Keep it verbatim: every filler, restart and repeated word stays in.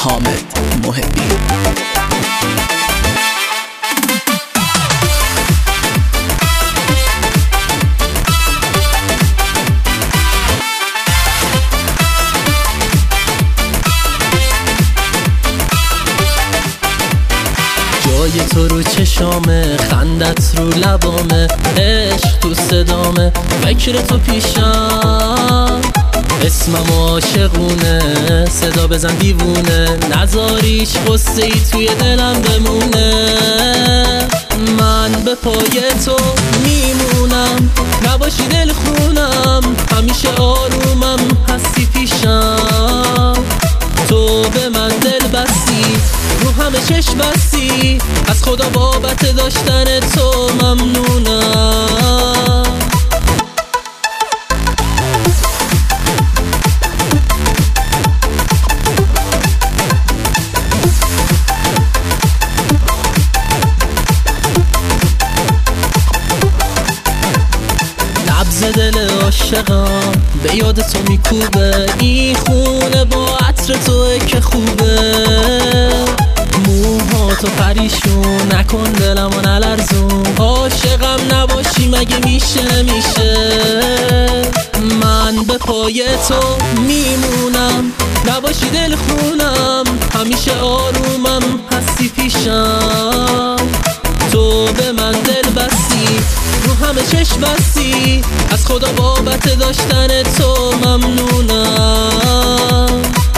حامد محبی. جای تو رو چشامه، خندت رو لبامه، عشق تو صدامه، فکر تو پیشم، اسمم عاشقونه، صدا بزن دیوونه، نذاریش غصه ای توی دلم بمونه. من به پای تو میمونم، نباشی دل خونم، همیشه آرومم، هستی پیشم، تو به من دل بستی، رو همه چشم بستی، از خدا بابت داشتن تو ممنونم. نبض دل عاشقم به یاد تو میکوبه، این خونه با عطر توه که خوبه، موها تو پریشون نکن دلمو نلرزون، عاشقم نباشی مگه میشه نمیشه. من به پای تو میمونم، نباشی دل خونم، همیشه آرومم، هستی پیشم، تو به من دل بستی، رو همه چشم بستی، از خدا بابت داشتن تو ممنونم.